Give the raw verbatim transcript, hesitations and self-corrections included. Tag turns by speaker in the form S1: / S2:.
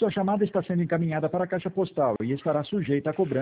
S1: Sua chamada está sendo encaminhada para a caixa postal e estará sujeita a cobrança